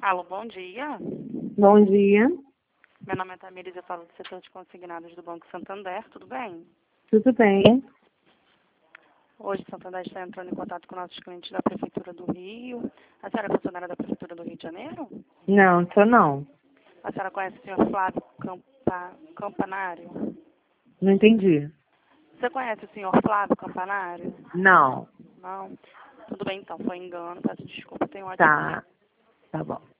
Alô, bom dia. Bom dia, Meu nome é Tamires, eu falo do setor de consignados do Banco Santander, tudo bem? tudo bem? Hoje o Santander está entrando em contato com nossos clientes da Prefeitura do Rio. A senhora é funcionária da Prefeitura do Rio de Janeiro? Não, tô não. A senhora conhece o senhor Flávio Campanário? Não entendi. Você conhece o senhor Flávio Campanário? Não. Não? Tudo bem então, foi engano, peço desculpa, tenho um ótimo dia. Tá bom.